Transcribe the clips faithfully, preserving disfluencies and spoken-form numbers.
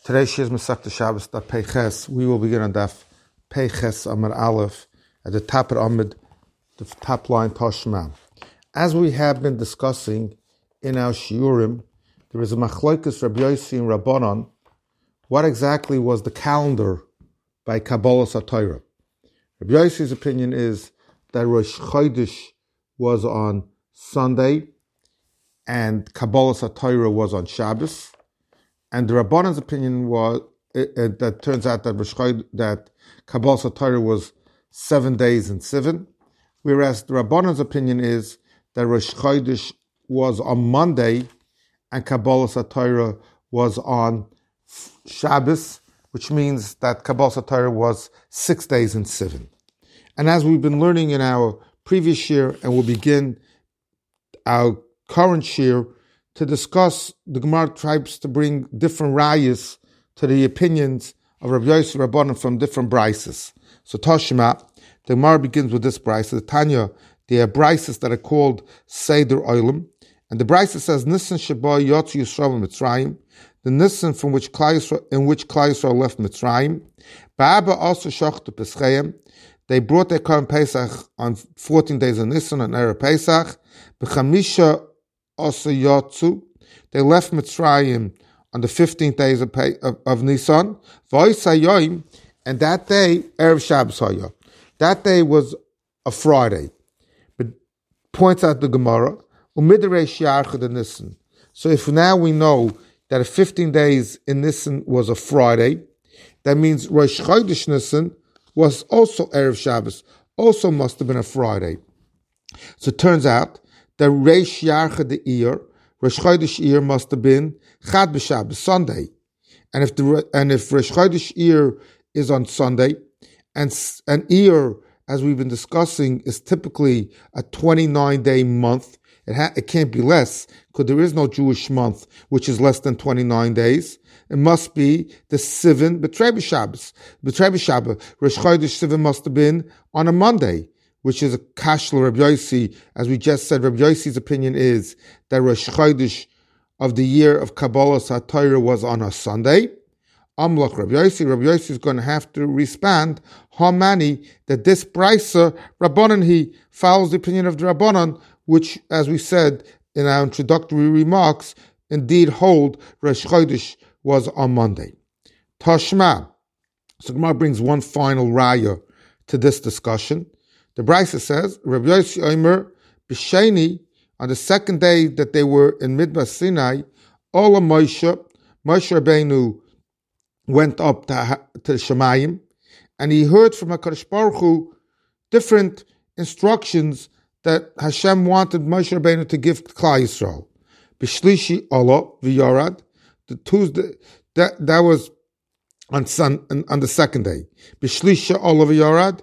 Today she is Masechta Shabbos Daf Peiches. We will begin on Daf Peiches Amar Aleph at the top of Amid, the top line Toshma. As we have been discussing in our Shiurim, there is a Machlokes Rabbi Yossi and Rabbanan. What exactly was the calendar by Kabbalah Satira? Rabbi Yossi's opinion is that Rosh Chodesh was on Sunday and Kabbalah Satira was on Shabbos. And the Rabbanan's opinion was it, it, that turns out that Rosh Chodesh, that Kabbalah Satira was seven days in Sivan, whereas the Rabbanan's opinion is that Rosh Chodesh was on Monday and Kabbalah Satira was on Shabbos, which means that Kabbalah Satira was six days in Sivan. And as we've been learning in our previous year, and we'll begin our current year, to discuss, the Gemara tries to bring different rayas to the opinions of Rabbi Yossi Rabbanan from different brises. So Toshima, the Gemara begins with this brise. The Tanya, there are brises that are called Seder Olam, and the brise says Nisan Sheba Yotzu Yisrael Mitzrayim, the Nisan from which Klal Yisrael, in which Klal Yisrael left Mitzrayim. Ba'aba also Shachtu Peschayim. They brought their Korban Pesach on fourteen days of Nisan on Erev Pesach. B'chamisha also Yotzu. They left Mitzrayim on the fifteenth days of, of, of Nisan. V'ois and that day, Erev Shabbos Hayah. That day was a Friday. But points out the Gemara, Umidaresh Yarcha the Nisan. So if now we know that fifteen days in Nisan was a Friday, that means Rosh Chodesh Nisan was also Erev Shabbos, also must have been a Friday. So it turns out that Reish Yarcha the Eir, Rosh Chodesh Eir must have been Chad B'Shabbos, Sunday. And if the and if Rosh Chodesh Eir is on Sunday, and an Eir, as we've been discussing, is typically a twenty-nine day month, it ha, it can't be less, because there is no Jewish month which is less than twenty-nine days. It must be the Sivan B'Trei B'Shabbos. B'Trei B'Shabbos, Rosh Chodesh Sivan must have been on a Monday, which is a kashla Rabbi Yossi. As we just said, Rabbi Yossi's opinion is that Rosh Chodesh of the year of Kabbalah Satira was on a Sunday. Amlach Rabbi Yossi, Rabbi Yossi is going to have to respond, how many, that this brisa, Rabbanan, he follows the opinion of the Rabbanan, which, as we said in our introductory remarks, indeed hold Rosh Chodesh was on Monday. Tashma. So Gemara brings one final raya to this discussion. The Brisa says, Rabbi Yossi Omer, B'Sheni, on the second day that they were in Midbar Sinai, Ola Moshe, Moshe Rabbeinu went up to, to Shemayim, and he heard from HaKadosh Baruch Hu different instructions that Hashem wanted Moshe Rabbeinu to give to Klal Yisrael. B'Shlishi Ola V'Yorad, the Tuesday, that, that was on sun, on the second day. B'Shlisha Ola V'Yorad,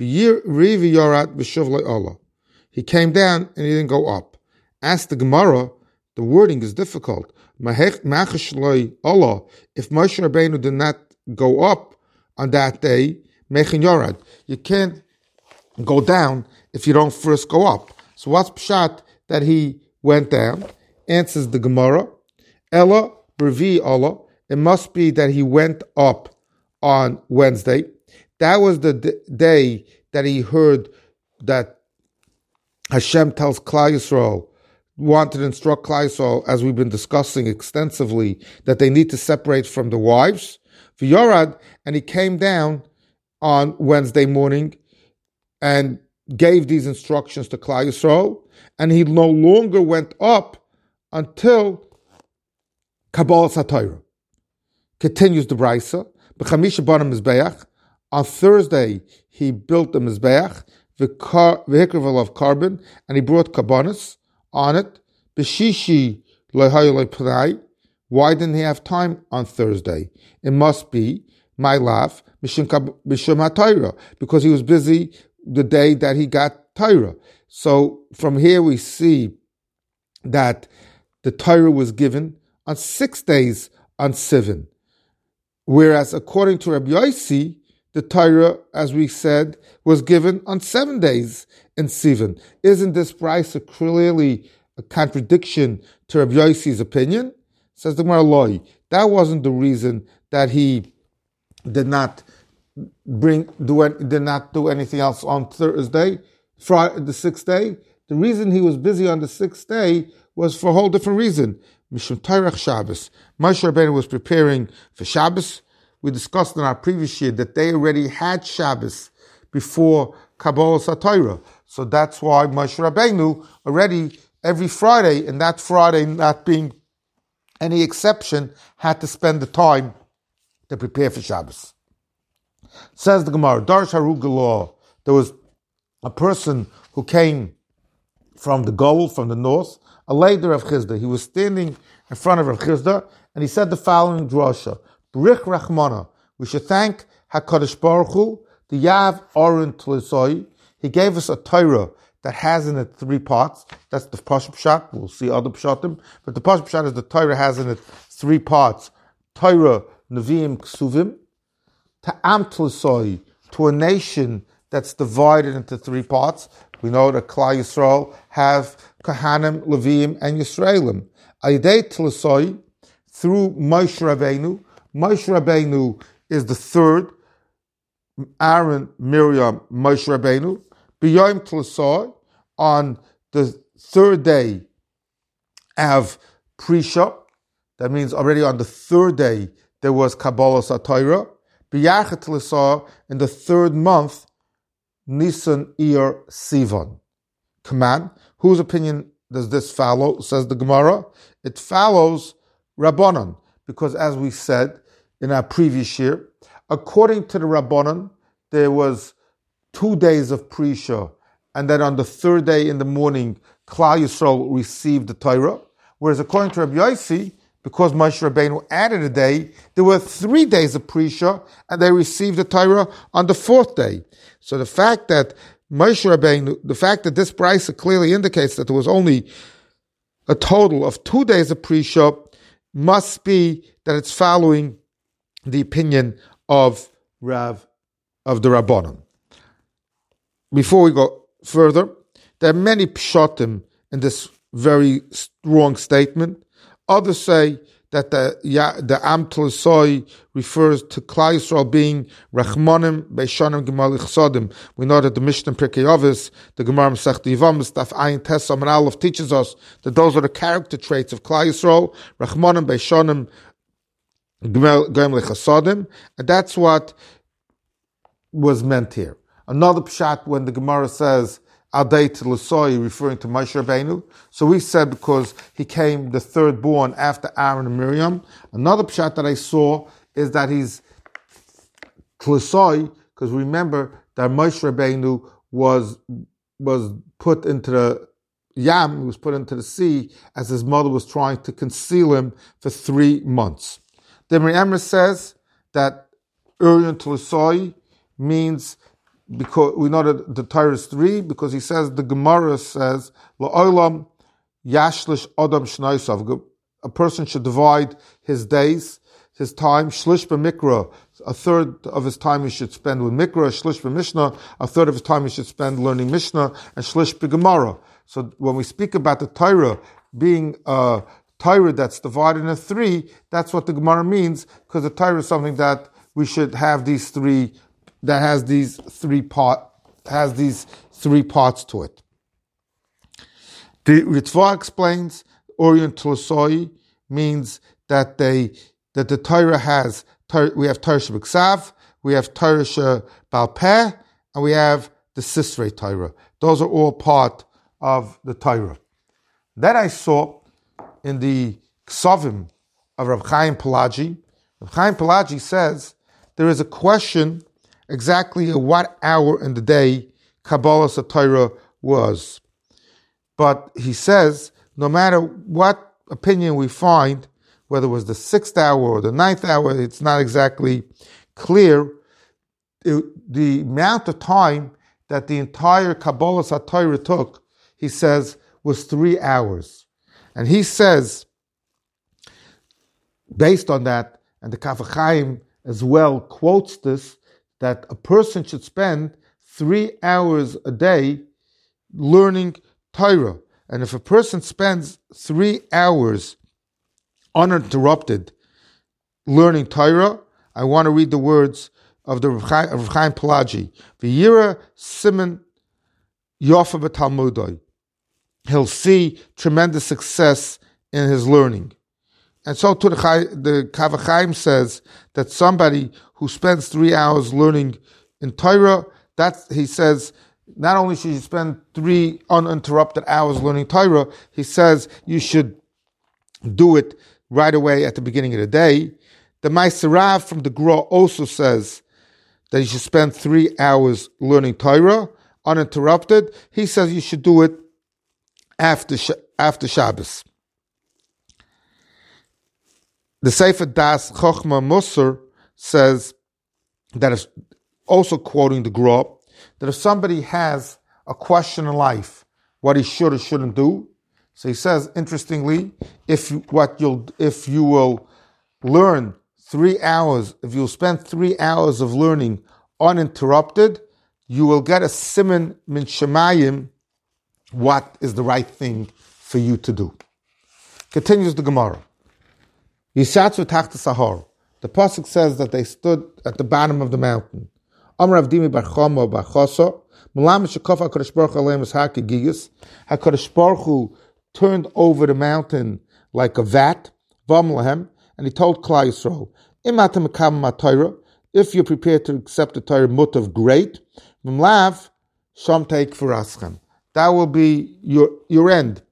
he came down and he didn't go up. Ask the Gemara, the wording is difficult. If Moshe Rabbeinu did not go up on that day, you can't go down if you don't first go up. So what's pshat that he went down? Answers the Gemara, Ella Revi Allah. It must be that he went up on Wednesday. That was the d- day that he heard that Hashem tells Klal Yisrael, wanted to instruct Klal Yisrael, as we've been discussing extensively, that they need to separate from the wives. V'yorad, and he came down on Wednesday morning and gave these instructions to Klal Yisrael, and he no longer went up until Kabbalah Satira. Continues the Brisa, B'chamisha Bana Mizbeach. On Thursday, he built the Mizbeach, v'hikrav of carbon, and he brought kabbanis on it. B'shishi lo'hayu lo'pnai. Why didn't he have time on Thursday? It must be my laugh mishum HaTorah, because he was busy the day that he got Torah. So from here we see that the Torah was given on six days on Sivan, whereas according to Rabbi Yossi, the Torah, as we said, was given on seven days in Sivan. Isn't this brisa clearly a contradiction to Rabbi Yossi's opinion? Says the Gemara, Loi. That wasn't the reason that he did not bring do did not do anything else on Thursday, Friday, the sixth day. The reason he was busy on the sixth day was for a whole different reason. Mishum Tairach Shabbos. Moshe Rabbeinu was preparing for Shabbos. We discussed in our previous year that they already had Shabbos before Kabbalah Satira. So that's why Moshe Rabbeinu already every Friday, and that Friday not being any exception, had to spend the time to prepare for Shabbos. Says the Gemara, Darsh Harugalah, there was a person who came from the Goal, from the north, a leader of Chisda. He was standing in front of Rav Chisda, and he said the following drasha: Brich Rachmana, we should thank HaKadosh Baruch Hu, the Yav Oren Tlisoi. He gave us a Torah that has in it three parts. That's the Pashup Pshat. We'll see other Pshatim. But the Pashup Pshat is the Torah has in it three parts. Torah, Nevi'im, Ksuvim. Ta'am Tlisoi, to a nation that's divided into three parts. We know that Klal Yisrael have Kahanim, Leviim, and Yisraelim. Aydei Tlisoi, through Moshe Rabbeinu. Moshe Rabbeinu is the third. Aaron, Miriam, Moshe Rabbeinu. B'yom Tlisoi, on the third day of Prisha. That means already on the third day there was Kabbalah Satira. B'yachet Tlisoi, in the third month, Nisan Ir Sivan. Command. Whose opinion does this follow? Says the Gemara. It follows Rabbanan, because as we said in our previous year, according to the Rabbanan, there was two days of Prisha, and then on the third day in the morning, Klal Yisrael received the Torah. Whereas according to Rabbi Yossi, because Moshe Rabbeinu added a day, there were three days of Prisha, and they received the Torah on the fourth day. So the fact that Moshe Rabbeinu, the fact that this brisa clearly indicates that there was only a total of two days of Prisha, must be that it's following the opinion of Rav, of the Rabbanon. Before we go further, there are many pshatim in this very strong statement. Others say that the the Am Tlisoi refers to Klal Yisrael being Rachmanim Beishanim Gemal Chsadim. We know that the Mishnah Pirkei Avos, the Gemara Masechta Yevamos, Daf Ayin Tes Amar Aleph teaches us that those are the character traits of Klal Yisrael, Rachmanim Beishanim Gemal Chsadim, and that's what was meant here. Another pshat when the Gemara says Adei Tlisoi, referring to Moshe Rabbeinu. So we said because he came the third born after Aaron and Miriam. Another pshat that I saw is that he's Tlisoi, because remember that Moshe Rabbeinu was was put into the Yam, he was put into the sea as his mother was trying to conceal him for three months. The Emre says that Urion Tlisoi means, because we know that the Torah is three, because he says, the Gemara says, La'olam yashlish adam shnaisav. A person should divide his days, his time, shlish b'mikra. A third of his time he should spend with mikra, shlish b'mishnah. A third of his time he should spend learning mishnah, and shlish b'gemara. So when we speak about the Torah being a Torah that's divided into three, that's what the Gemara means, because the Torah is something that we should have these three, that has these three part, has these three parts to it. The Ritva explains Orient Tlisoi means that they that the Torah has, we have Torah Shebiksav, we have Torah Shebal Peh, and we have the Sisrei Torah. Those are all part of the Torah. That I saw in the Ksavim of Rav Chaim Pelagi. Rav Chaim Pelagi says there is a question exactly at what hour in the day Kabbalah Satira was. But he says, no matter what opinion we find, whether it was the sixth hour or the ninth hour, it's not exactly clear. It, the amount of time that the entire Kabbalah Satira took, he says, was three hours. And he says, based on that, and the Kaf HaChaim as well quotes this, that a person should spend three hours a day learning Torah. And if a person spends three hours uninterrupted learning Torah, I want to read the words of the Rav Chaim Pelagi. V'yira siman yofa b'talmudoi. He'll see tremendous success in his learning. And so to the, the Kav HaChaim says that somebody who spends three hours learning in Torah, that's, he says, not only should you spend three uninterrupted hours learning Torah, he says you should do it right away at the beginning of the day. The Ma'aser Rav from the Gra also says that you should spend three hours learning Torah uninterrupted. He says you should do it after after Shabbos. The Sefer Das Chochma Musar says that is also quoting the Gra, that if somebody has a question in life, what he should or shouldn't do, so he says, interestingly, if you, what you'll if you will learn three hours, if you'll spend three hours of learning uninterrupted, you will get a siman min shemayim, what is the right thing for you to do. Continues the Gemara. Yisatzu tachta sahar. The pasuk says that they stood at the bottom of the mountain. Amar Avdimi bar Chama bar Chosa. Mulam shekaf HaKadosh Baruch Hu aleim es hakegigas. HaKadosh Baruch Hu turned over the mountain like a vat. Vam lahem. And he told Klal Yisrael, Im atem mekabel ma'Torah, if you're prepared to accept the Torah mutav, great. V'mlav sham teik v'raschem. That will be your your end.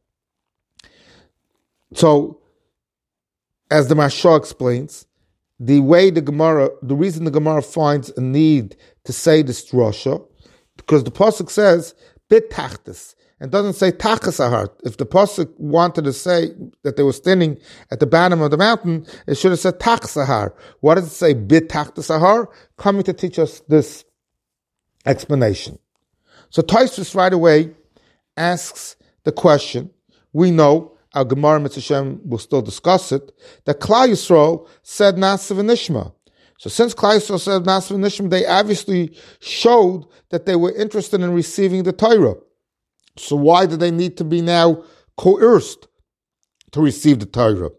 So, as the Mashal explains, the way the Gemara, the reason the Gemara finds a need to say this drasha, because the pasuk says bit tachtas, and doesn't say tachas ahar. If the pasuk wanted to say that they were standing at the bottom of the mountain, it should have said tachas ahar. What does it say bit tachtas ahar? Coming to teach us this explanation. So Tosfos right away asks the question. We know our Gemara Mitzvah Shem will still discuss it, that Klal Yisrael said Na'aseh v'nishma. So since Klal Yisrael said Na'aseh v'nishma, they obviously showed that they were interested in receiving the Torah. So why do they need to be now coerced to receive the Torah?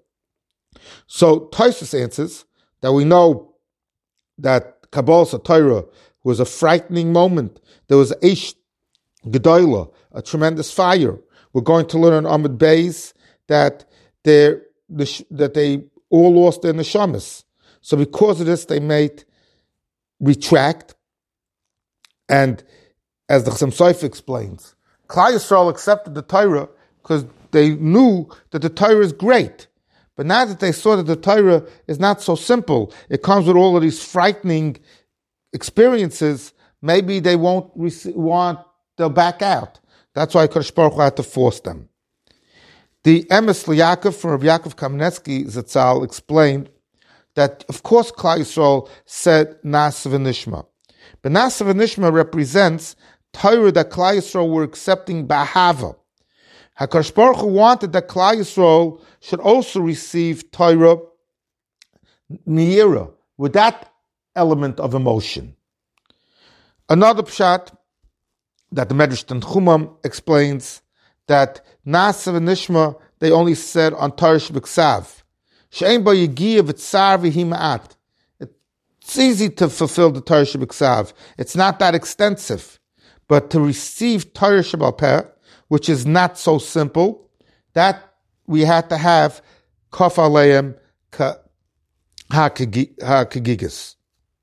So Tosfos answers that we know that Kabbalas HaTorah was a frightening moment. There was Eish Gedolah, a tremendous fire. We're going to learn on Amud Beis that they that they all lost their neshamas. So because of this, they made retract. And as the Chassam Sofer explains, Klal Yisrael accepted the Torah because they knew that the Torah is great. But now that they saw that the Torah is not so simple, it comes with all of these frightening experiences, maybe they won't rec- want, they'll back out. That's why Kadosh Baruch Hu had to force them. The Emes L'Yaakov from Rav Yaakov Kamenetsky Zatzal explained that, of course, Klal Yisrael said Na'aseh v'nishma. But Na'aseh v'nishma represents Torah that Klal Yisrael were accepting b'ahava. HaKadosh Baruch Hu wanted that Klal Yisrael should also receive Torah niyira, with that element of emotion. Another pshat that the Medrash Tanchumam explains that Na'aseh v'nishma they only said on Torah shebiksav. She'ein bo yigiya v'tzar v'hi ma'at. It's easy to fulfill the Torah shebiksav. It's not that extensive. But to receive Torah shebal peh, which is not so simple, that we had to have kaf aleim ha-kegigas.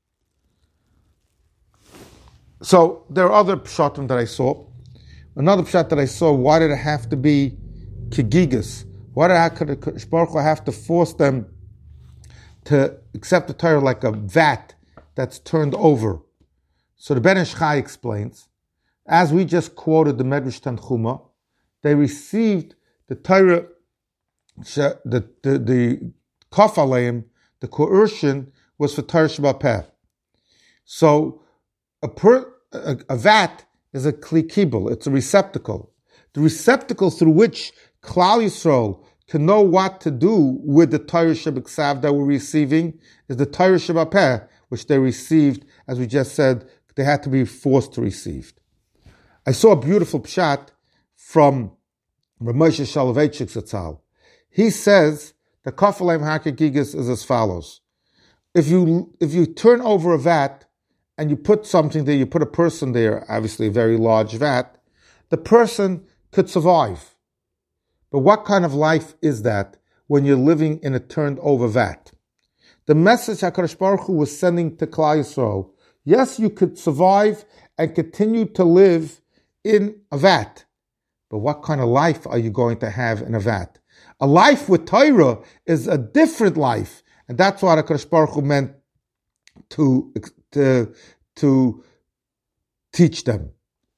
So there are other pshatim that I saw. Another pshat that I saw, why did it have to be kegigas? Why did HaKadosh Baruch Hu have to force them to accept the Torah like a vat that's turned over? So the Ben Ish Chai explains, as we just quoted the Medrash Tanchuma, they received the Torah, the the the kaf aleim, the coercion was for Torah shebal peh. So a, per, a, a vat is a kli kibul, it's a receptacle. The receptacle through which Klal Yisrael can know what to do with the Torah shebiksav that we're receiving is the Torah shebal peh, which they received, as we just said, they had to be forced to receive. I saw a beautiful pshat from Rav Moshe Soloveitchik Zatzal. He says the kafalem hakagigas is as follows. If you if you turn over a vat and you put something there, you put a person there, obviously a very large vat, the person could survive. But what kind of life is that when you're living in a turned over vat? The message HaKadosh Baruch Hu was sending to Klal Yisrael, yes, you could survive and continue to live in a vat, but what kind of life are you going to have in a vat? A life with Torah is a different life, and that's what HaKadosh Baruch Hu meant to, to, to teach them.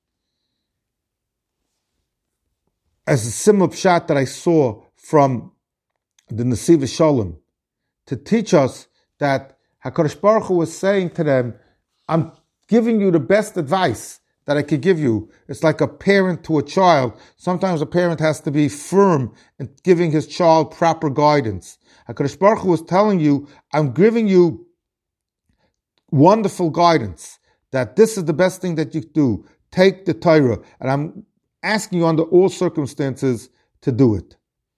As a similar pshat that I saw from the Nesiv Shalom, to teach us that HaKadosh Baruch Hu was saying to them, I'm giving you the best advice that I could give you. It's like a parent to a child. Sometimes a parent has to be firm in giving his child proper guidance. HaKadosh Baruch Hu was telling you, I'm giving you wonderful guidance, that this is the best thing that you do. Take the Torah, and I'm asking you under all circumstances to do it.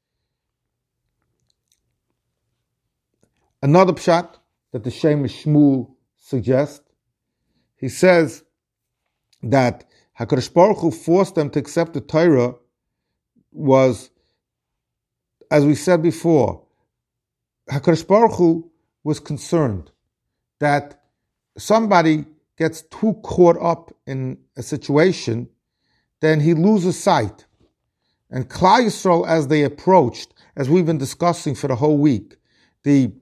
Another pshat that the Shem Shmuel suggests, he says that HaKadosh Baruch Hu forced them to accept the Torah was, as we said before, HaKadosh Baruch Hu was concerned that somebody gets too caught up in a situation, then he loses sight. And Klal Yisrael, as they approached, as we've been discussing for the whole week, the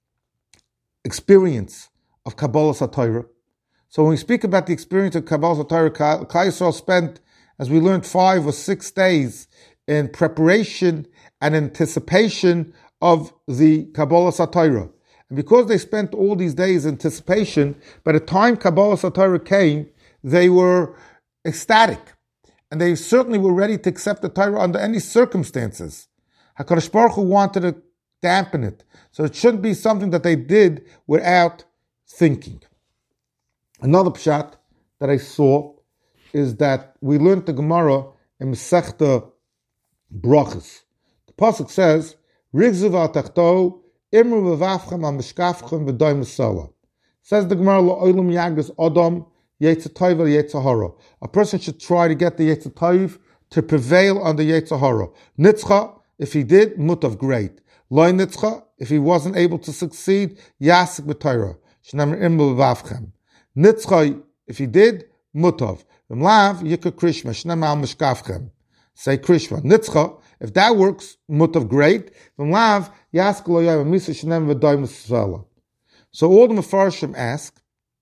experience of Kabbalas HaTorah. So when we speak about the experience of Kabbalas HaTorah, Klal Yisrael spent, as we learned, five or six days in preparation and anticipation of the Kabbalas HaTorah. And because they spent all these days in anticipation, by the time Kabbalas HaTorah came, they were ecstatic. And they certainly were ready to accept the Torah under any circumstances. HaKadosh Baruch Hu wanted to dampen it. So it shouldn't be something that they did without thinking. Another pshat that I saw is that we learned the Gemara in Masechta Brachos. The pasuk says, "Rigzu v'atachto imru v'vavchem al mishkafchem v'doy masala." Says the Gemara, "La'olam yagas adam yetzer tov yetzer hara." A person should try to get the yetzer tov to prevail on the yetzer hara. Nitzcha, if he did, mutav, great. Loy nitzcha, if he wasn't able to succeed, yasik b'Torah. Shnamar imru v'vavchem. Nitzcha, if he did, mutav. V'mlav yikra krishma, shnamar al mishkafchem. Say krishma. Nitzcha, if that works, mutav, great. V'mlav yasik lo yoy v'misa shnamar v'doy masala. So all the Mefarshim ask,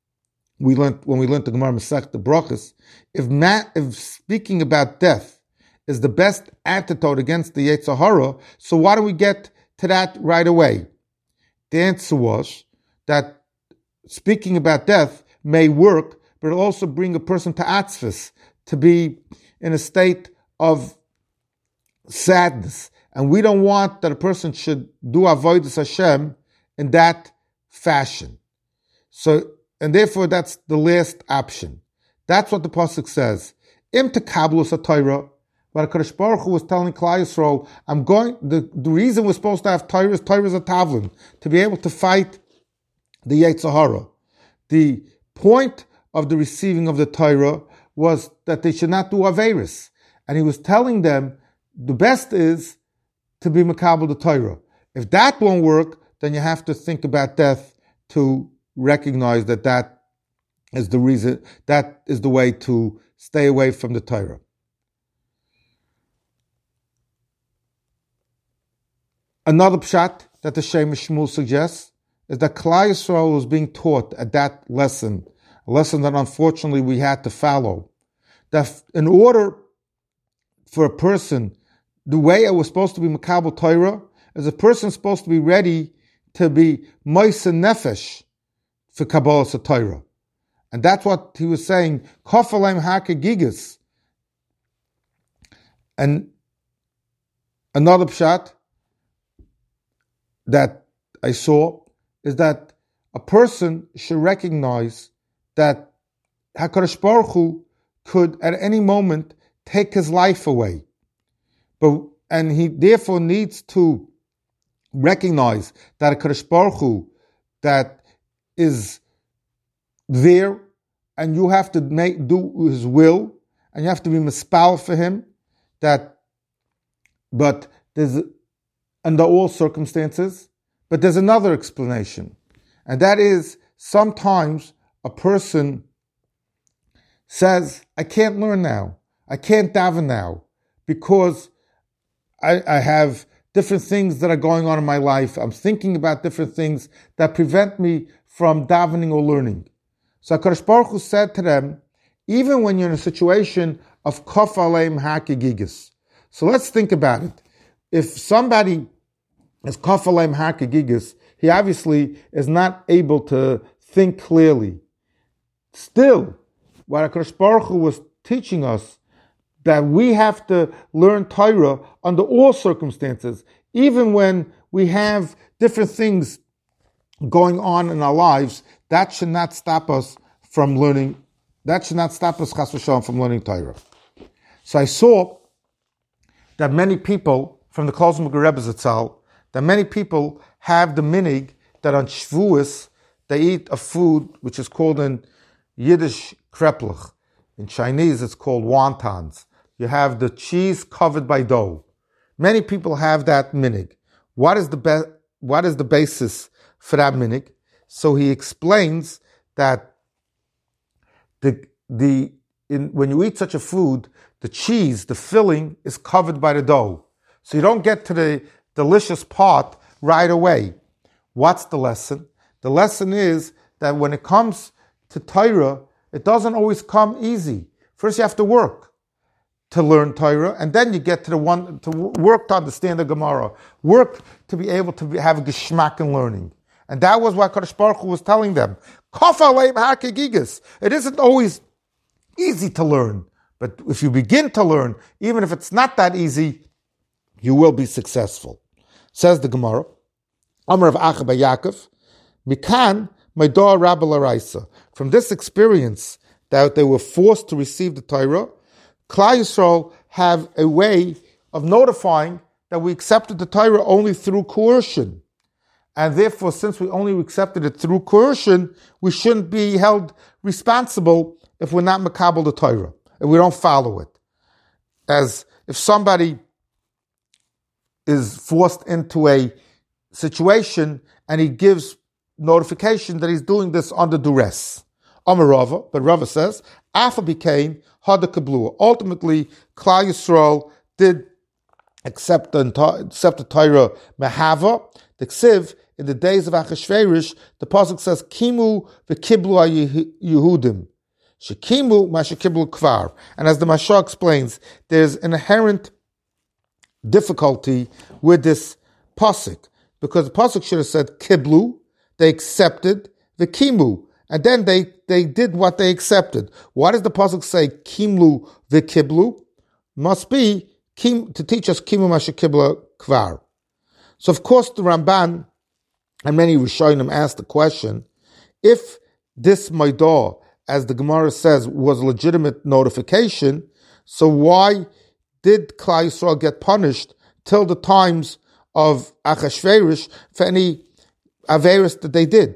we learned when we learned the Gemara Masechta Brachos, if, ma- if speaking about death is the best antidote against the Yetzer Hara, so why don't we get to that right away? The answer was that speaking about death may work, but it'll also bring a person to atzvus, to be in a state of sadness. And we don't want that a person should do avodas Hashem in that fashion. So, and therefore that's the last option. That's what the pasuk says. Im tekablus HaTorah. But HaKadosh Baruch Hu was telling Klal Yisrael, I'm going, the, the reason we're supposed to have Torah is Torah is a tavlin, to be able to fight the Yetzer Hara. The point of the receiving of the Torah was that they should not do Averis. And he was telling them, the best is to be Makabel the Torah. If that won't work, then you have to think about death to recognize that that is the reason, that is the way to stay away from the Torah. Another pshat that the Shem Shmuel suggests is that Klal Yisrael was being taught at that lesson, a lesson that unfortunately we had to follow, that in order for a person, the way it was supposed to be Makabel Torah, is a person supposed to be ready to be Moise Nefesh for Kabbalas HaTorah. And that's what he was saying, Kofalem HaKagigas. And another pshat that I saw is that a person should recognize that HaKadosh Baruch Hu could at any moment take his life away. But and he therefore needs to recognize that a Kadosh Baruch Hu that is there, and you have to make do His will, and you have to be mispal for Him. That, but there's under all circumstances. But there's another explanation, and that is sometimes a person says, "I can't learn now. I can't daven now because I, I have different things that are going on in my life. I'm thinking about different things that prevent me from davening or learning." So HaKadosh Baruch Hu said to them, even when you're in a situation of kof aleim hakegigas. So let's think about it. If somebody is kof aleim hakegigas, he obviously is not able to think clearly. Still, what HaKadosh Baruch Hu was teaching us, that we have to learn Torah under all circumstances, even when we have different things going on in our lives. That should not stop us from learning. That should not stop us, chas v'shalom, from learning Torah. So I saw that many people from the Klausner Rebbe Zatzal, that many people have the minig that on Shavuos they eat a food which is called in Yiddish kreplach. In Chinese it's called wontons. You have the cheese covered by dough. Many people have that minig. What is the be- what is the basis for that minig? So he explains that the the in, when you eat such a food, the cheese, the filling, is covered by the dough. So you don't get to the delicious part right away. What's the lesson? The lesson is that when it comes to Torah, it doesn't always come easy. First you have to work to learn Torah, and then you get to the one to work to understand the Gemara, work to be able to be, have a geschmack in learning. And that was what Kadosh Baruch Hu was telling them. Kof aleim hakegigas. It isn't always easy to learn, but if you begin to learn, even if it's not that easy, you will be successful. Says the Gemara, Amar of Acha bar Yaakov, Mikan Maidor Rabba Laraisa. From this experience that they were forced to receive the Torah, Klal Yisrael have a way of notifying that we accepted the Torah only through coercion. And therefore, since we only accepted it through coercion, we shouldn't be held responsible if we're not makabel the Torah, if we don't follow it. As if somebody is forced into a situation and he gives notification that he's doing this under duress. Amar Rava, but Rava says, Afa became Hada Kablua. Ultimately, Klal Yisrael did accept the, accept the Torah Mehava. The Ksiv, in the days of Achashverosh, the Pasuk says, Kimu v'kiblu Yehudim. Shekimu mashekiblu kvar. And as the Mashah explains, there's an inherent difficulty with this Pasuk, because the Pasuk should have said Kiblu, they accepted, the Kimu, and then they, they did what they accepted. Why does the Pasuk say Kimlu the Kiblu? Must be kim, to teach us Kimu Mashekibla Kvar. So of course the Ramban and many Rishonim asked the question, if this Maidah, as the Gemara says, was legitimate notification, so why did Klal Yisrael get punished till the times of Achashverosh for any averis that they did?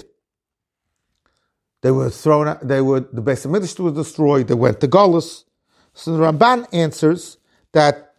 They were thrown out, they were, the Beis HaMikdash was destroyed, they went to Golus. So the Ramban answers that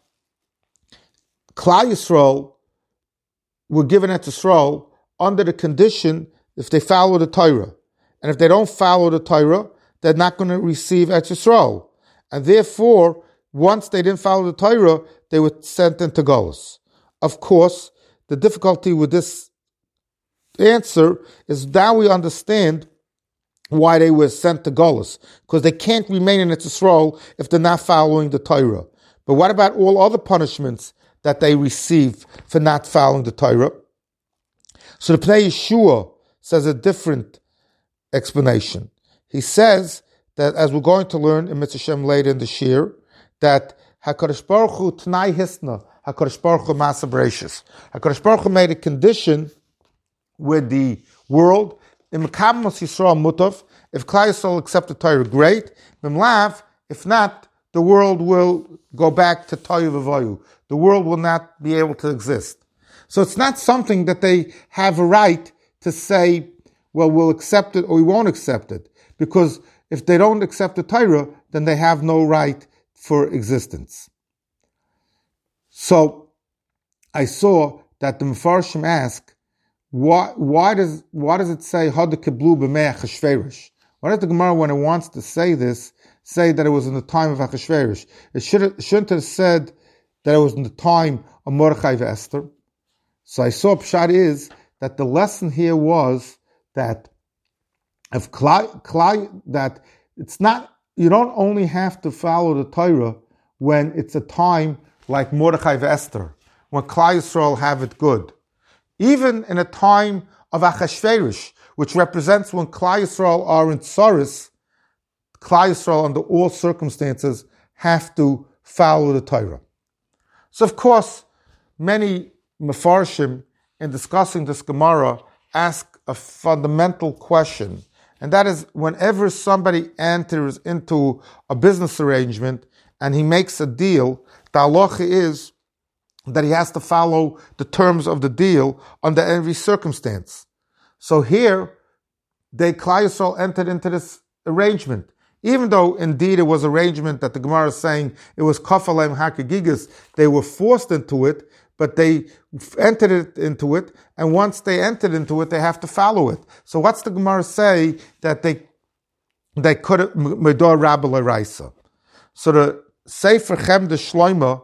Klal Yisrael were given Eretz Yisrael under the condition if they follow the Torah. And if they don't follow the Torah, they're not going to receive Eretz Yisrael. And therefore, once they didn't follow the Torah, they were sent into Golus. Of course, the difficulty with this answer is now we understand why they were sent to Golus, because they can't remain in Eretz Yisrael if they're not following the Torah. But what about all other punishments that they receive for not following the Torah? So the Pnei Yeshua says a different explanation. He says that, as we're going to learn in Mitzvah Shem later in the Shir, that HaKadosh Baruch Hu T'nai Hisna, HaKadosh Baruch Hu Masa Bereshis. HaKadosh Baruch Hu made a condition with the world, in Mekamos Yisrael Mutav, if Klal Yisrael accept the Torah, great. Mimlav, if not, the world will go back to Tohu V'Vohu. The world will not be able to exist. So it's not something that they have a right to say, well, we'll accept it or we won't accept it. Because if they don't accept the Torah, then they have no right for existence. So I saw that the Mefarshim ask, why, why does why does it say Hadakeblu b'mei Achashverosh? Why does the Gemara, when it wants to say this, say that it was in the time of Achashverosh? It should, shouldn't have said that it was in the time of Mordechai and Esther. So I saw Pshat is that the lesson here was that if Klai, Klai, that it's not, you don't only have to follow the Torah when it's a time like Mordechai and Esther, when Klai Yisrael have it good. Even in a time of Achashverosh, which represents when Klai Yisrael are in Tsaris, Klai Yisrael under all circumstances have to follow the Torah. So of course, many Mefarshim in discussing this Gemara ask a fundamental question, and that is whenever somebody enters into a business arrangement and he makes a deal, the halacha is that he has to follow the terms of the deal under every circumstance. So here, they, Klai Yisrael, entered into this arrangement. Even though indeed it was arrangement that the Gemara is saying it was kafalem hakagigas, they were forced into it, but they entered it into it, and once they entered into it, they have to follow it. So what's the Gemara say that they they could have medor rabbi l'raisa? So the Sefer Chem de Shloima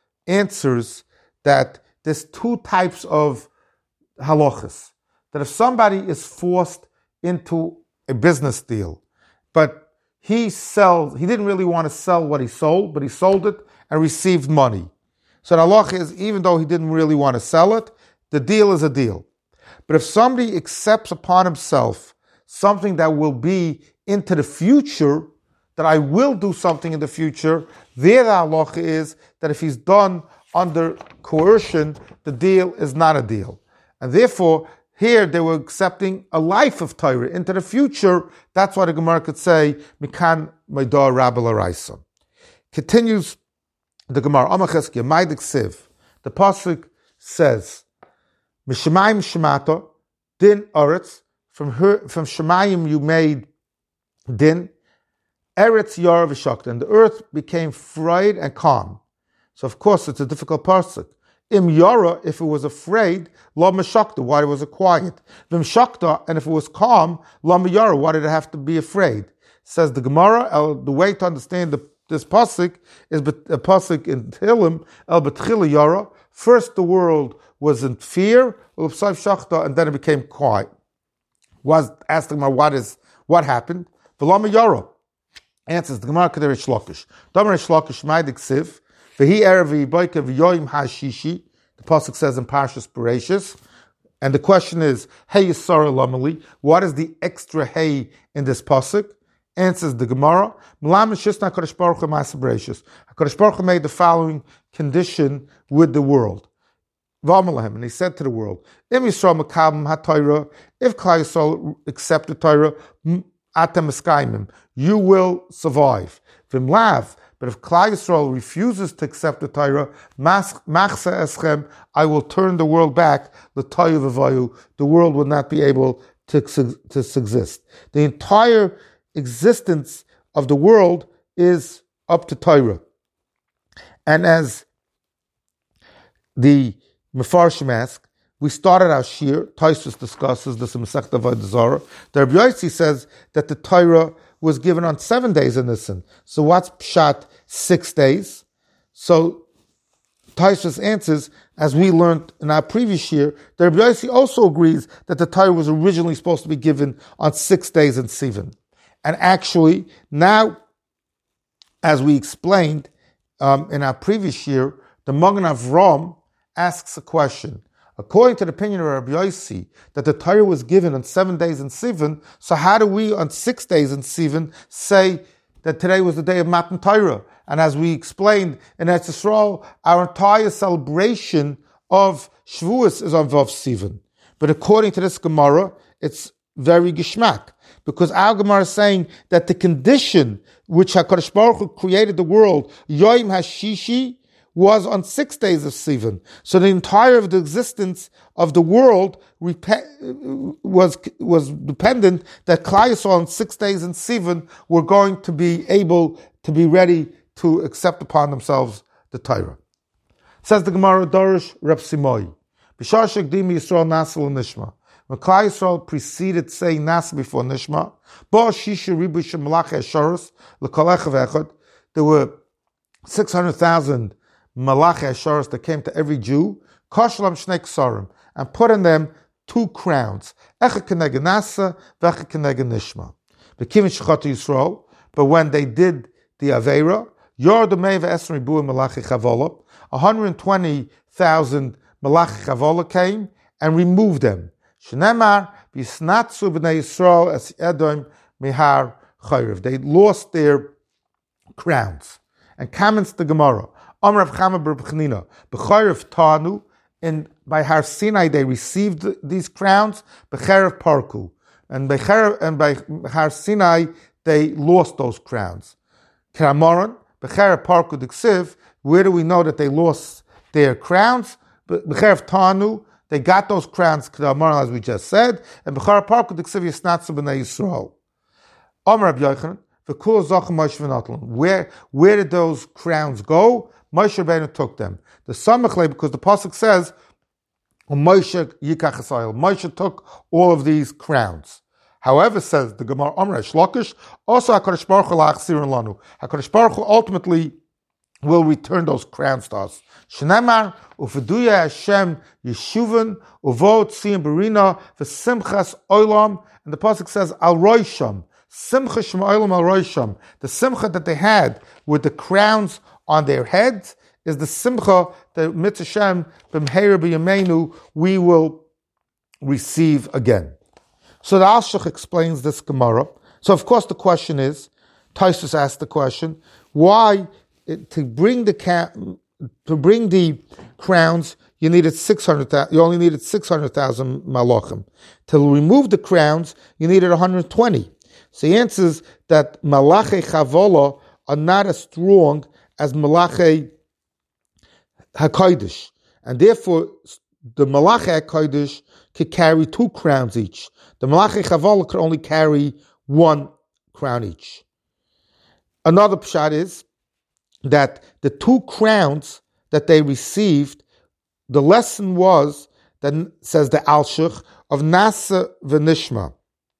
answers that there's two types of halachas. That if somebody is forced into a business deal, but he sells, he didn't really want to sell what he sold, but he sold it and received money. So the halacha is, even though he didn't really want to sell it, the deal is a deal. But if somebody accepts upon himself something that will be into the future, that I will do something in the future, there the halacha is that if he's done under coercion, the deal is not a deal. And therefore, here they were accepting a life of Torah into the future. That's why the Gemara could say, Mikan Maidar Rabbi L'Raisa. Continues the Gemara, Amacheskia, Maidik Siv. The Pasuk says, Mishamayim Shemata, Din Eretz, from her, from Shemayim you made Din, Eretz Yara V'Shakta, and the earth became fried and calm. So of course it's a difficult pasuk. Im Yara, if it was afraid, Lo Meshakta, why was it quiet? Vim Shakta, and if it was calm, Lo Yara, why did it have to be afraid? Says the Gemara, the way to understand the, this pasuk is a pasuk in Tehillim, El B'Tchila Yara. First the world was in fear, and then it became quiet. Was asked the Gemara, what is what happened? V'Lo Yara. Answers the Gemara Kedei Reish Lakish. Damar Reish Lakish Maidik Siv. V'hi erev v'yibayke v'yoyim hashishi. The pasuk says in Parshas Bereshis, and the question is, Hey Yisara Lamali, what is the extra hey in this pasuk? Answers the Gemara, M'lam Shisna Hakadosh Baruch Hu Ma'aseh Bereshis. Hakadosh Baruch Hu made the following condition with the world. V'amalahem, and he said to the world, Im Yisrael Makabim HaTorah, if Klai Yisrael accept the Torah, Atem Eskaimim, you will survive. V'im lav, but if Klai Yisrael refuses to accept the Torah, machsa eschem, I will turn the world back, l'toyu v'vayu, the world will not be able to, to exist. The entire existence of the world is up to Torah. And as the Mefarshim ask, we started our shir, Taisus discusses this in Masechta Avodah Zarah. The Rabbi Yossi says that the Torah was given on seven days in Nisan. So what's Pshat? Six days. So Taisus answers, as we learned in our previous year, the Rabbi Yossi also agrees that the Torah was originally supposed to be given on six days in Sivan. And actually, now, as we explained um, in our previous year, the Magen Avraham asks a question. According to the opinion of Rabbi Yossi, that the Torah was given on seven days in Sivan, so how do we on six days in Sivan say that today was the day of Matan Torah? And as we explained in Eretz Yisrael, our entire celebration of Shavuos is on Vav Sivan. But according to this Gemara, it's very gishmak, because our Gemara is saying that the condition which HaKadosh Baruch Hu created the world, Yoim HaShishi, was on six days of Sivan. So the entire of the existence of the world rep- was was dependent that Klal Yisrael on six days in Sivan were going to be able to be ready to accept upon themselves the Torah. Says the Gemara, Dorish Reb Simoi, B'shar shekdimi Yisrael nasa l'nishma. When Klal Yisrael preceded saying nasa before nishma, bo shisha ribu shemalachei asharos l'kol echav echad, there were six hundred thousand malachei asharos that came to every Jew, kashlam shnei ksarim, and put on them two crowns, echad keneged nasa, v'echad keneged nishma. B'kivin shechatu Yisrael, but when they did the Aveira, Yordu Meiva Esri Bui Malachi Chavola, one hundred twenty thousand Malachi Chavola came and removed them. Shnemar Bisnatsu B'nei Yisrael as Edom Mihar Chayriv. They lost their crowns. And comments the Gemara, Amr Rav Chama bar Chanina, B'chayriv Tanu, and by Har Sinai they received these crowns, B'cherev Parku. And by Cherev, and by Har Sinai they lost those crowns. K'Amoron, B'cherev Parku D'Ksiv, where do we know that they lost their crowns? B'cherev Tanu, they got those crowns, K'Amoron, as we just said, and B'cherev Parku D'Ksiv Yisnatzu B'nei Yisrael. Amar Rabbi Yochanan, V'kul Zoch Moshe V'Notlan. Where where did those crowns go? Moshe Rabbeinu took them. The Samachle, because the pasuk says, Moshe Yikach Hasayil. Moshe took all of these crowns. However, says the Gemara, Amar Shlokish, also HaKadosh Baruch Hu la'achzirin lanu. HaKadosh Baruch Hu ultimately will return those crowns to us. Shnemar u'v'duya Hashem yeshuvan uvo tziyim berina v'simchas olam. And the pasuk says al roisham, simcha shema olam al roisham. The simcha that they had with the crowns on their heads is the simcha that mitzvah Hashem b'mheira b'yameinu we will receive again. So the Alshach explains this Gemara. So of course the question is, Taisus asked the question, why to bring the to bring the crowns you needed six hundred thousand. You only needed six hundred thousand malachim. To remove the crowns you needed one hundred twenty. So he answers that malachei chavola are not as strong as malachei hakodesh, and therefore the malachei hakodesh could carry two crowns each. The Malachei Chavola could only carry one crown each. Another pshat is that the two crowns that they received, the lesson was, that says the Alshach, of Nasa v'Nishma.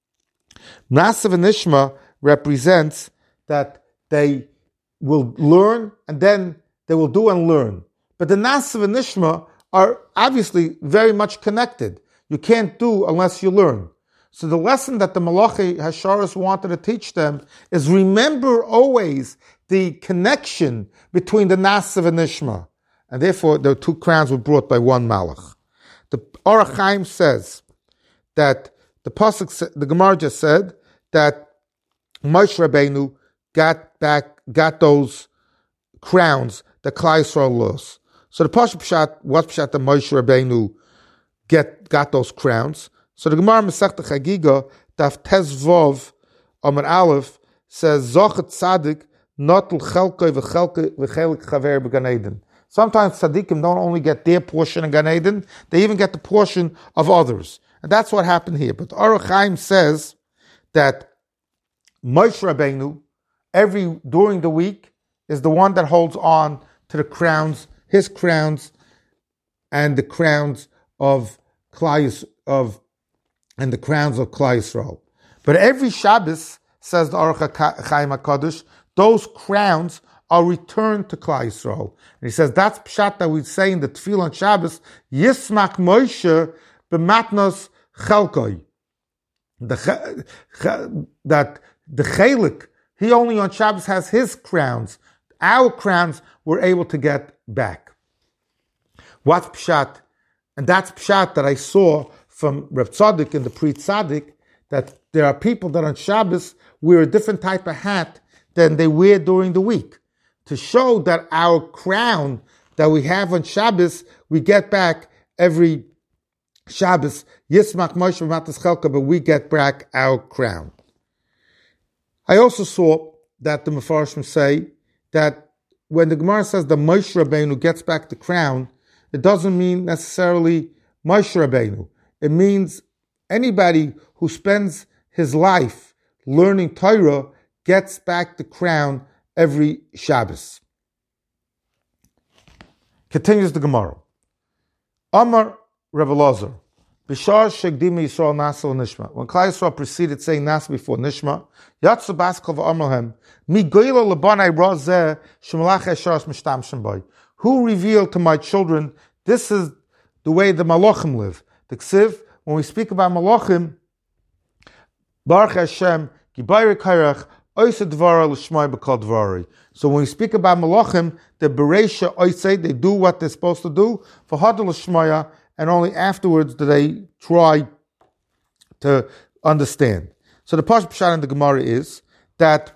Nasa v'Nishma represents that they will learn and then they will do and learn. But the Nasa v'Nishma are obviously very much connected. You can't do unless you learn. So the lesson that the Malachei Hasharos wanted to teach them is remember always the connection between the Nasa and Nishma. And therefore the two crowns were brought by one Malach. The Orach Chaim says that the Pasuk, the Gemara just said that Moshe Rabbeinu got back, got those crowns that Klal Yisrael lost. So the Pasuk Pshat, what Pshat that Moshe Rabbeinu get got those crowns? So the Gemara Masechta Chagiga Daf Tezvov Amar Aleph says Zochet Tzadik Notl Chelkei v'Chelkei v'Chelik Chaver b'Gan Eden. Sometimes tzaddikim don't only get their portion in Gan Eden, they even get the portion of others, and that's what happened here. But Orach Chaim says that Moshe Rabbeinu every during the week is the one that holds on to the crowns, his crowns, and the crowns of Klal of and the crowns of Klal Yisrael. But every Shabbos, says the Orach Chaim HaKadosh, those crowns are returned to Klal Yisrael. And he says that's pshat that we say in the Tefillah on Shabbos, Yismak Moshe b'matnos chelkoi. The that the chelik, he only on Shabbos has his crowns. Our crowns we're able to get back. What's pshat? And that's pshat that I saw from Reb Tzaddik and the Pri Tzaddik, that there are people that on Shabbos wear a different type of hat than they wear during the week, to show that our crown that we have on Shabbos, we get back every Shabbos. Yismach Moshe Matas Chelka, but we get back our crown. I also saw that the Mefarshim say that when the Gemara says the Moshe Rabbeinu gets back the crown, it doesn't mean necessarily Moshe Rabbeinu. It means anybody who spends his life learning Torah gets back the crown every Shabbos. Continues the Gemara. Amar Rav Elazar, Bishar Shegdimi Yisrael Nasa Nishma. When Klal Yisrael preceded saying Nasa before Nishma, Yatsu Baskal v'Amarhem, Mi Goyla Lebanai Razeh Shemalach Esharas Mishtamshem Boy. Who revealed to my children this is the way the Malachim live? The Ksiv, when we speak about Malachim, Baruch Hashem, Gibayre Kairach, Oisa Dvara L'Shmai B'Kol Dvari. So when we speak about Malachim, the Bereisha Oisa, they do what they're supposed to do, for Hadal L'Shmaya, and only afterwards do they try to understand. So the Pashup Pshat in the Gemara is that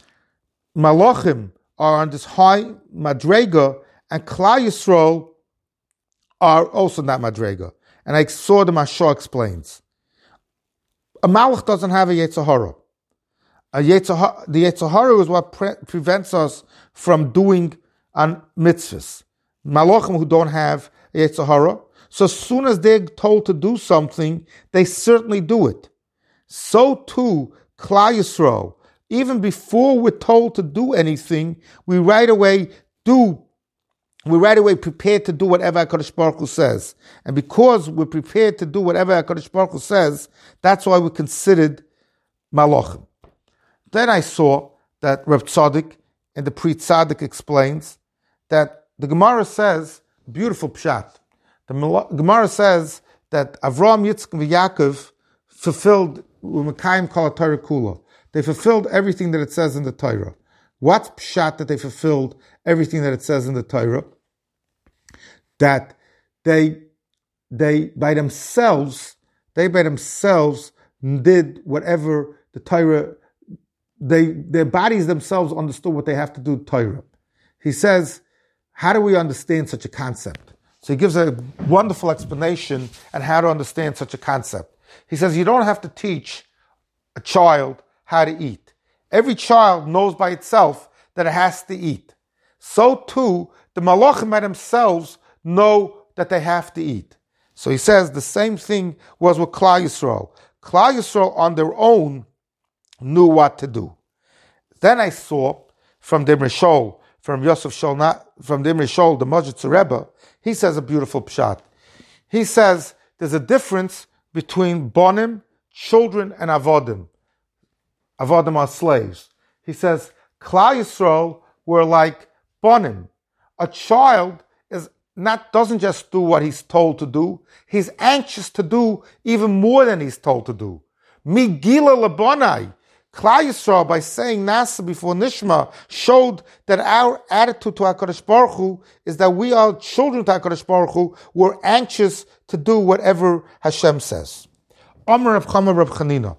Malachim are on this high Madrega, and Klal Yisrael are also not Madrega. And I saw the Mashah explains. A Malach doesn't have a Yetzer Hara. A Yetzer, the Yetzer Hara is what pre- prevents us from doing on mitzvahs. Malachim who don't have a Yetzer Hara, so as soon as they're told to do something, they certainly do it. So too, Klal Yisrael, even before we're told to do anything, we right away do, we right away prepared to do whatever HaKadosh Baruch Hu says. And because we're prepared to do whatever HaKadosh Baruch Hu says, that's why we're considered Malachim. Then I saw that Rav Tzaddik and the Pri Tzaddik explains that the Gemara says, beautiful pshat, the Gemara says that Avraham, Yitzchak, and Yaakov fulfilled Mekayim Kol HaTorah Kula. They fulfilled everything that it says in the Torah. What's pshat that they fulfilled everything that it says in the Torah? That they, they by themselves, they by themselves did whatever the Torah, they their bodies themselves understood what they have to do Torah. He says, how do we understand such a concept? So he gives a wonderful explanation on how to understand such a concept. He says you don't have to teach a child how to eat. Every child knows by itself that it has to eat. So too, the Malachim by themselves know that they have to eat. So he says the same thing was with Klal Yisrael. Klal Yisrael on their own knew what to do. Then I saw from the Rishol, from Yosef Shol, from the Rishol, the Majid Rebbe, he says a beautiful pshat. He says there's a difference between bonim, children, and avodim. Avodim are slaves. He says Klal Yisrael were like bonim. A child is not doesn't just do what he's told to do. He's anxious to do even more than he's told to do. Migila lebonai. Klal Yisrael, by saying Nasa before Nishma, showed that our attitude to HaKadosh Baruch Hu is that we are children to HaKadosh Baruch Hu. We're anxious to do whatever Hashem says. Omer Rav Chama Rav Chanina.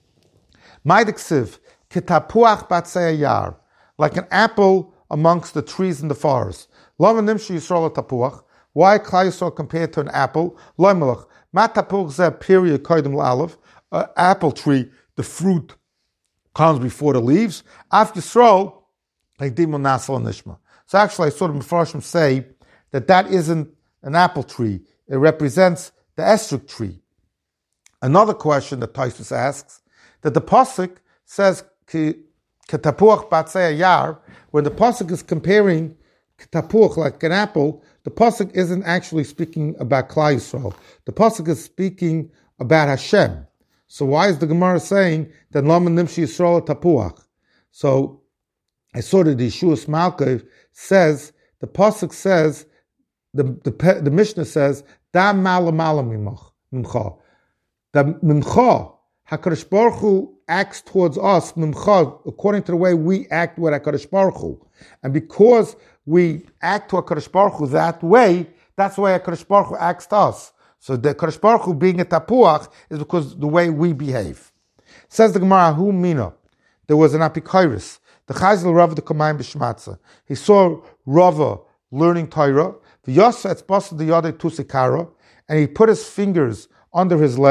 Maidiksiv, kitapuach batzei yar, like an apple amongst the trees in the forest. Lama nimshu Yisrael tapuach. Why Klal Yisrael compared to an apple? Loimelach. Ma tapuach zeh period koydem l'alev. An apple tree, the fruit comes before the leaves. Af Yisrael, like Dimon Nasal Nishma. So actually, I saw the Mefarshim say that that isn't an apple tree. It represents the esrog tree. Another question that Tosfos asks, that the pasuk says ketapuach batzei yar, when the pasuk is comparing ketapuach like an apple, the pasuk isn't actually speaking about Klal Yisrael. The pasuk is speaking about Hashem. So why is the Gemara saying that Lama Nimshi Yisrael Tapuach? So I saw that the Yeshua Malka says, the Pasuk says, the, the, the Mishnah says, Da mala mala mimcha. The mimcha, HaKadosh Baruch Hu acts towards us, mimcha, according to the way we act with HaKadosh Baruch Hu. And because we act to HaKadosh Baruch Hu that way, that's why HaKadosh Baruch Hu acts to us. So the HaKadosh Baruch Hu being a tapuach is because the way we behave. Says the Gemara, Hu mina. There was an apikairis. The Chazal Rav the Kamayim b'Shmatza. He saw Rava learning Torah. The Yasa etzbasa the Yadei Tusikara, and he put his fingers under his leg.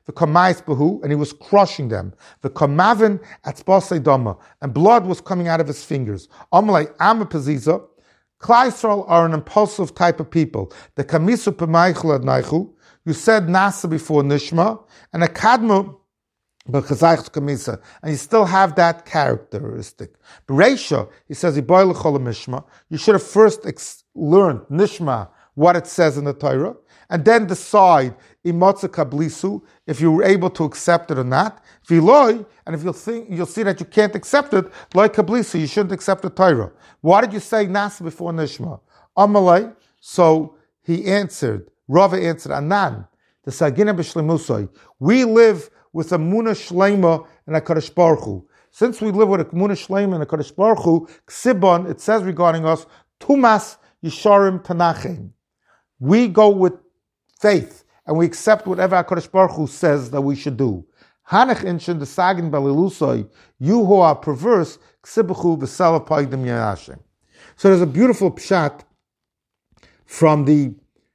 the kamais behu, and he was crushing them. The kamavin at spasei dama, and blood was coming out of his fingers. Amalei amapaziza. Klal Yisrael are an impulsive type of people. The kamisu p'maichel adnaichu. You said nasa before nishma, and a kadmu b'chazayich kamisa, and you still have that characteristic. Bereisha, he says, iboy l'chol mishma. You should have first ex- learned nishma, what it says in the Torah, and then decide imotza kablisu, if you were able to accept it or not. V'loy, and if you'll think you'll see that you can't accept it, loy kablisu, you shouldn't accept the Torah. Why did you say nasa before nishma? Amalei. So he answered. Rava answered, Anan, the sagina b'shlemusay. We live with a muna shlema and a kadosh baruch Hu. Since we live with a muna shlema and a kadosh baruch Hu, ksibon, it says regarding us, tumas yisharim tanachem. We go with faith and we accept whatever HaKadosh Baruch Hu says that we should do. Hanach inshin the sagin balilusai, you who are perverse, ksibuchu v'sela paigdim yashem. So there's a beautiful pshat from the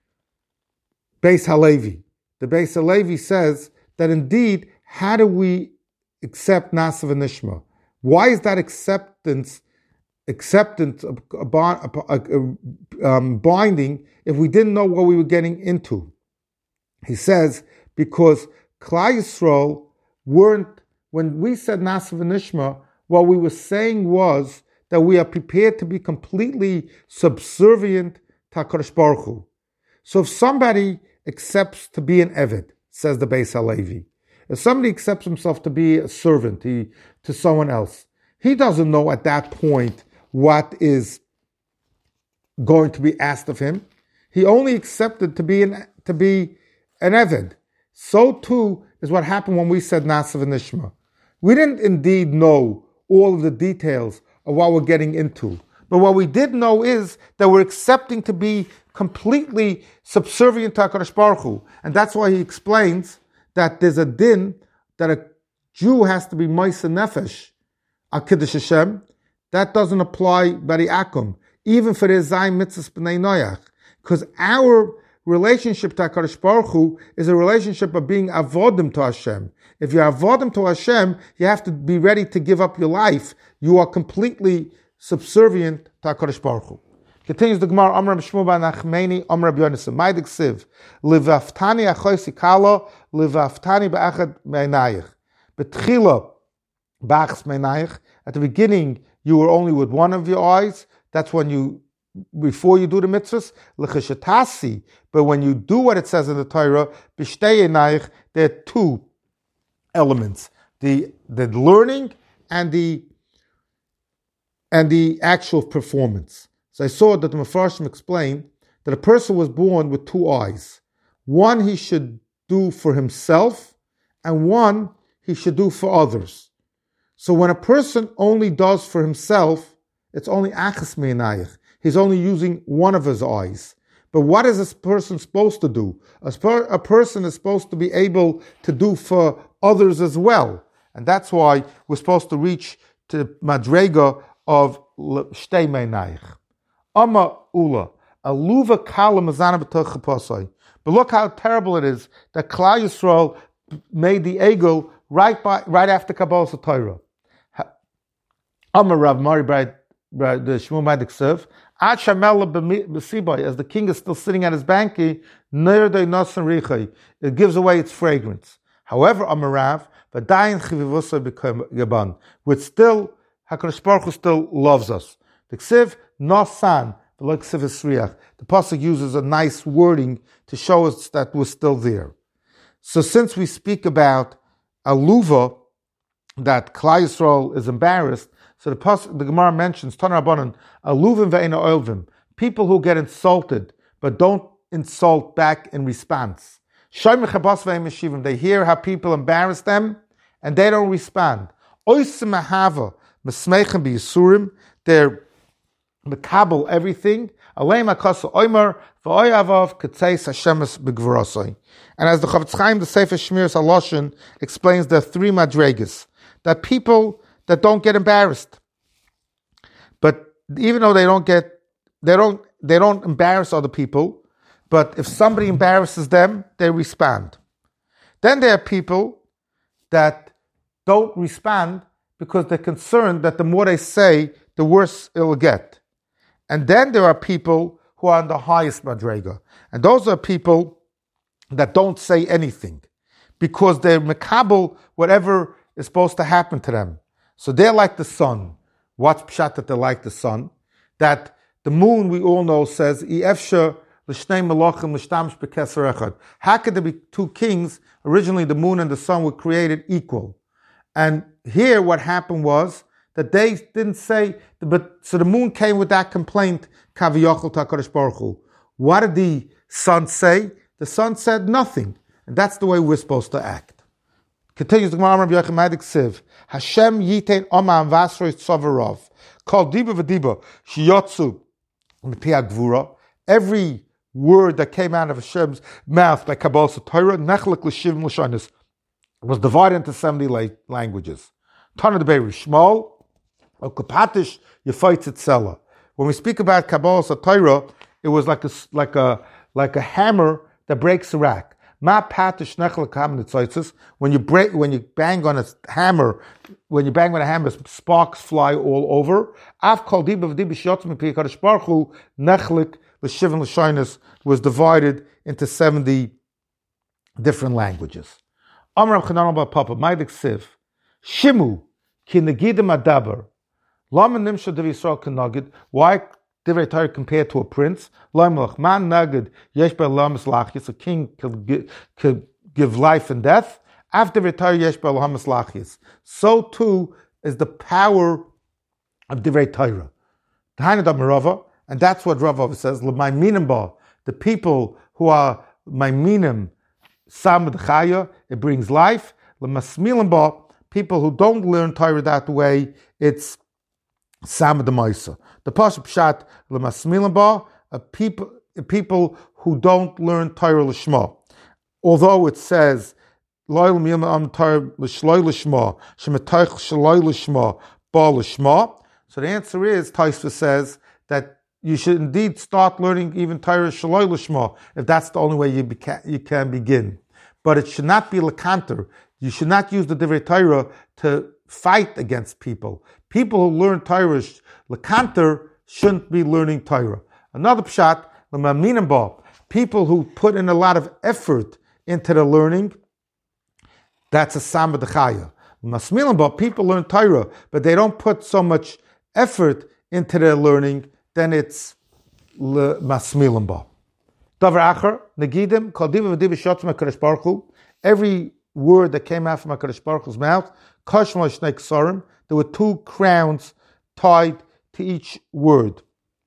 Beis Halevi. The Beis Halevi says that indeed, how do we accept Nasa v'nishma? Why is that acceptance acceptance a, a, a, um, binding if we didn't know what we were getting into? He says, because Klal Yisrael weren't, when we said Nasa v'nishma, what we were saying was that we are prepared to be completely subservient to HaKadosh Baruch Hu. So if somebody accepts to be an Eved, says the Beis Halevi, if somebody accepts himself to be a servant he, to someone else, he doesn't know at that point what is going to be asked of him. He only accepted to be an to be an Eved. So too is what happened when we said Nasa v'nishma. We didn't indeed know all of the details of what we're getting into. But what we did know is that we're accepting to be completely subservient to HaKadosh Baruch Hu. And that's why he explains that there's a din that a Jew has to be Ma'aseh Nefesh, Al Kiddush Hashem. That doesn't apply Bari Akum, even for the Zayim Mitzvahs B'nai Noach. Because our relationship to HaKadosh Baruch Hu is a relationship of being avodim to Hashem. If you're avodim to Hashem, you have to be ready to give up your life. You are completely subservient to HaKadosh Baruch Hu. Continues the Gemara, Amr B'Shmuel Bar Nachmani, Amr B'Yonisem, Maidik Siv, Livaftani Achoisi Kala, Livaftani B'Achad Me'anayich. B'Tchila B'Achas Me'anayich. At the beginning, you were only with one of your eyes. That's when you, before you do the mitzvahs, L'Cheshatasi. But when you do what it says in the Torah, B'Shtei Einayich, there are two elements. The, the learning and the and the actual performance. So I saw that the Mefarshim explained that a person was born with two eyes. One he should do for himself, and one he should do for others. So when a person only does for himself, it's only achas me'anayich. He's only using one of his eyes. But what is this person supposed to do? A, sp- a person is supposed to be able to do for others as well. And that's why we're supposed to reach to Madrega of Shtei Me'anayich. Amma Ula, Aluva Kala Mazana B'Toch Chapasai. But look how terrible it is that Klal Yisrael made the egel right by right after Kabbalah Torah. Amma Rav Mari Bride the Shmuel Maidik Sev. Ad Shamela B'Sibai, as the king is still sitting at his banki, Nerdei Nasan Richai. It gives away its fragrance. However, Amma Rav, V'dayin Chivivusay B'Yaban, which still HaKadosh Baruch Hu still loves us. The Ksiv Nasan, the Ksiv Esriach. The pasuk uses a nice wording to show us that we're still there. So since we speak about aluva, that Klal Yisrael is embarrassed, so the pasuk, the Gemara mentions Tanar Rabbanan aluvim ve'ena oilvim, people who get insulted but don't insult back in response. Shomer chabas ve'em yeshivim, they hear how people embarrass them and they don't respond. Oisim ahava mesmeichem b'yisurim, they're mekabel everything. Aleim akasu oimer v'oyavav ketzeis hashemes b'gvorosoi. And as the Chavetz Chaim, the Sefer Shmiras Haloshen, explains, there are three madregas, that people that don't get embarrassed, but even though they don't get, they don't, they don't embarrass other people, but if somebody embarrasses them, they respond. Then there are people that don't respond because they're concerned that the more they say, the worse it'll get. And then there are people who are on the highest madrega. And those are people that don't say anything because they're mekabel whatever is supposed to happen to them. So they're like the sun. What's pshat that they're like the sun? That the moon, we all know, says, how could there be two kings? Originally, the moon and the sun were created equal. And here what happened was that they didn't say, but so the moon came with that complaint, Kaviyachol HaKadosh Baruch Hu. What did the sun say? The sun said nothing. And that's the way we're supposed to act. Continues the Gemara, Rabbi Yochanan Siv. Hashem yitain omam vasrois tzavarov. Kol diba v'diba shiyotzu m'pia gvura. Every word that came out of Hashem's mouth by Kabbalah Torah, nechlek l'shivim l'shonos, was divided into seventy la- languages. Tana de Beiri Shmuel, Okapatish Yefait Tzela. When we speak about Kabbalah Torah, it was like a like a like a hammer that breaks a rack. Ma patish nechlek ham nitzotzes. When you break, when you bang on a hammer, when you bang on a hammer, sparks fly all over. Av kol diba v'diba shiyotz m'pi Kadosh Baruch Hu nechlek l'shivim l'shonos was divided into seventy different languages. Amram Chanan Bar Papa Ma'adik Siv Shimu ki negidim adaber lama nimsha div Yisrael kenagid. Why Divrei Torah compared to a prince? Loimlach man nagid yesh be'lamas lachis. A king could give, could give life and death. After Divrei Torah yesh be'lamas lachis. So too is the power of Divrei Torah. Tainad Amarava, and that's what Rav says. L'mayminim ba, the people who are mayminim samad chaya, it brings life. L'masmilim ba, people who don't learn Torah that way, it's samad ma'isa. The Pashup Pshat l'masmilim ba, a people people who don't learn Torah l'shma. Although it says loy l'miyam am Torah l'shloy l'shma, shematoich shloy l'shma ba l'shma. So the answer is, Taisva says that you should indeed start learning even Torah shloy l'shma if that's the only way you, beca- you can begin. But it should not be lekanter. You should not use the Divrei Torah to fight against people. People who learn Torah lekanter shouldn't be learning Torah. Another pshat, l'maminim ba, people who put in a lot of effort into the learning, that's a samad chaya. Masmilim ba, people learn Torah, but they don't put so much effort into their learning, then it's masmilim ba. Davar acher, negidim, kol diva v'diva shotz m'kadosh Baruch Hu. Every word that came out from HaKadosh Baruch Hu's mouth, kashma shnei ksarim, there were two crowns tied to each word.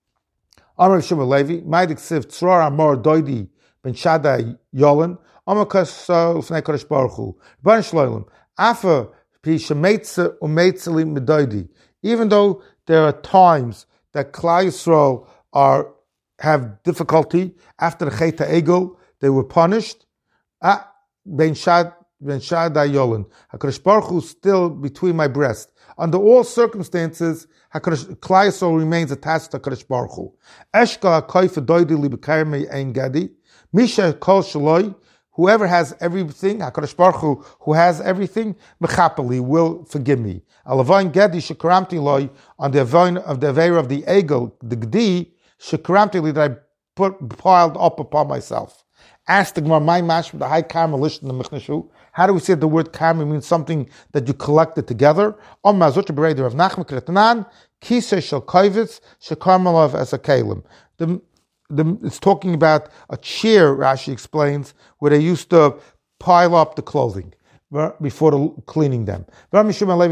Amar Shmuel Levi, Ma'adik Siv Tzror Amor Doidi Ben Shaddai Yolan, Amar Kasal Fnei Kadosh Baruch Hu, Ban Shloim, Afa Pi Shemeitze Umeitzeli Medoidi. Even though there are times that Klal Yisrael are have difficulty after the Chet HaEgel, they were punished. Ah, Ben Shaddai Yolan, HaKadosh Baruch Hu is still between my breast. Under all circumstances, HaKadosh Klal Yisrael remains attached to HaKadosh Baruch Hu. Eshka HaKoyf Doidi Li B'Karmei Ein Gadi. Misha Kol Shaloi, whoever has everything, HaKadosh Baruch Hu, who has everything, Mechapeli, will forgive me. Alavain Gadi Shekaramti Loi, on the Avain of the Aveir of the Egel, the Gdi, Shekaramti Li, that I put piled up upon myself. Ask the Gemara, my mash with the high karma list in the Mechnashu. How do we say the word karma means something that you collected together? Om Mazuch Bereder of Nachman Kretanan, Kisei Shel Koivitz, Shekarmalov as a Kalim. The The, it's talking about a chair, Rashi explains, where they used to pile up the clothing before the, cleaning them. For every word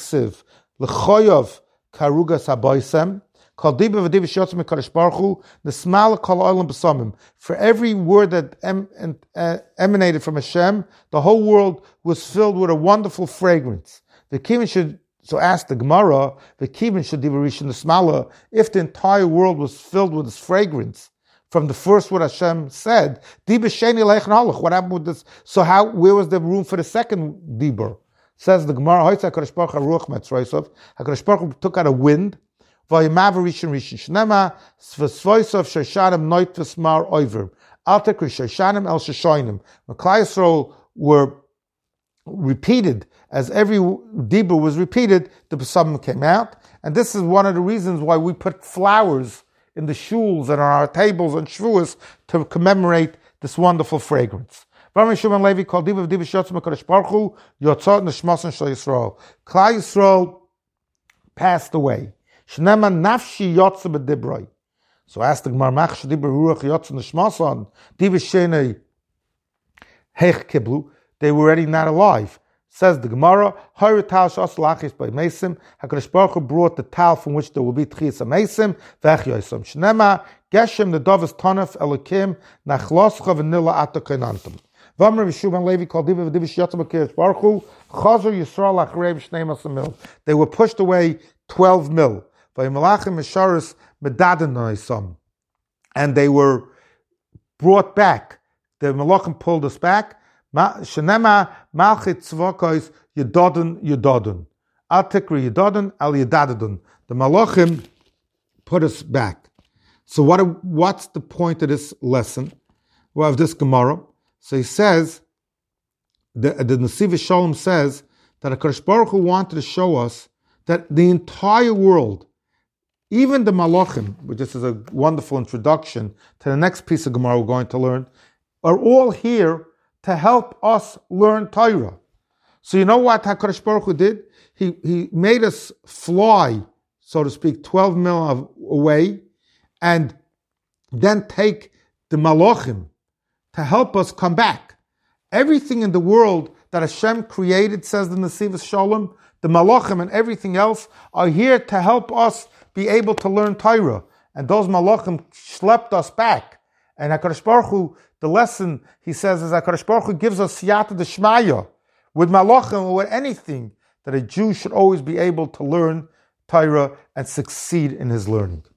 that em, uh, emanated from Hashem, the whole world was filled with a wonderful fragrance. The Kivin should So ask the Gemara, the Kivin should Divarishon the Smala, if the entire world was filled with this fragrance from the first word Hashem said, what happened with this? So how, where was the room for the second Dibur? Says the Gemara, HaKadosh Baruch Hu took out a wind, Vayamav Rishon Rishon Shnema, Svesvoisov Shoshanim Noit Vesmar Oiver, Altekri Shoshanim El Shoshoinim. When Klal Yisrael were repeated, as every dibur was repeated, the Pesachim came out. And this is one of the reasons why we put flowers in the shuls and on our tables and shvuas to commemorate this wonderful fragrance. Klal Yisrael passed away. So asked the Gemara, Mach shedibur ruach yotz nishmason, divish shenei heich kiblu. They were already not alive. Says the Gemara, Hayr tal shas lachis by mesim. HaKadosh Baruch Hu brought the tal from which there will be tchias mesim. V'ech yoisam shnema geshem the dovas tonef elokim nachloscha v'nila ata kainantam. V'amr v'shuban Levi called divish divish yotzim HaKadosh Baruch Hu chazer Yisrael achrei v'shnei masam mil. They were pushed away twelve mil. V'yimalachim misharis medadanoisam, and they were brought back. The Malachim pulled us back. Shenema malchit tzvokos yedodun yedodun. Al tikri yedodun al yedadadun. The Malachim put us back. So what? What's the point of this lesson? Well, of this Gemara. So he says, the, the Nesiv Shalom says that HaKadosh Baruch Hu wanted to show us that the entire world, even the Malachim, which this is a wonderful introduction to the next piece of Gemara we're going to learn, are all here to help us learn Torah. So you know what HaKadosh Baruch Hu did? He he made us fly, so to speak, twelve mil away, and then take the Malachim to help us come back. Everything in the world that Hashem created, says the Nesiv Shalom, the Malachim and everything else are here to help us be able to learn Torah. And those Malachim schlepped us back. And HaKadosh Baruch Hu, the lesson, he says, is HaKadosh Baruch Hu gives us siyata d'shmaya, with Malachim or with anything, that a Jew should always be able to learn Torah and succeed in his learning.